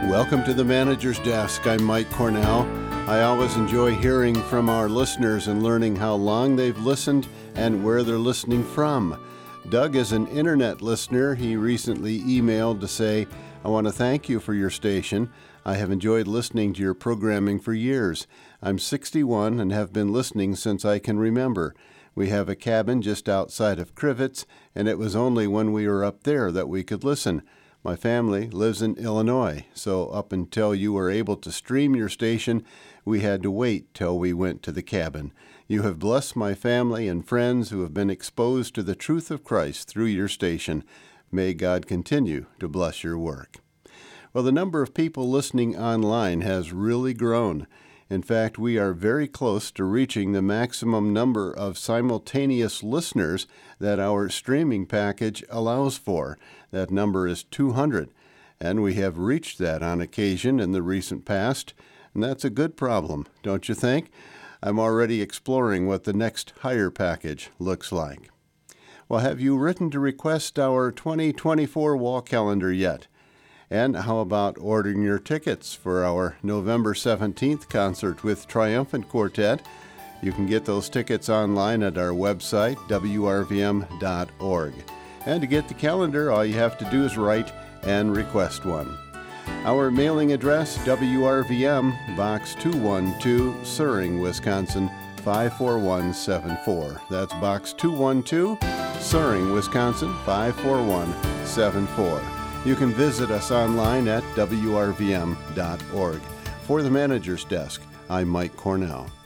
Welcome to the Manager's Desk. I'm Mike Cornell. I always enjoy hearing from our listeners and learning how long they've listened and where they're listening from. Doug is an internet listener. He recently emailed to say, I want to thank you for your station. I have enjoyed listening to your programming for years. I'm 61 and have been listening since I can remember. We have a cabin just outside of Crivets, and it was only when we were up there that we could listen. My family lives in Illinois, so up until you were able to stream your station, we had to wait till we went to the cabin. You have blessed my family and friends who have been exposed to the truth of Christ through your station. May God continue to bless your work. Well, the number of people listening online has really grown. In fact, we are very close to reaching the maximum number of simultaneous listeners that our streaming package allows for. That number is 200, and we have reached that on occasion in the recent past, and that's a good problem, don't you think? I'm already exploring what the next higher package looks like. Well, have you written to request our 2024 wall calendar yet? And how about ordering your tickets for our November 17th concert with Triumphant Quartet? You can get those tickets online at our website, wrvm.org. And to get the calendar, all you have to do is write and request one. Our mailing address, WRVM, Box 212, Suring, Wisconsin, 54174. That's Box 212, Suring, Wisconsin, 54174. You can visit us online at wrvm.org. For the Manager's Desk, I'm Mike Cornell.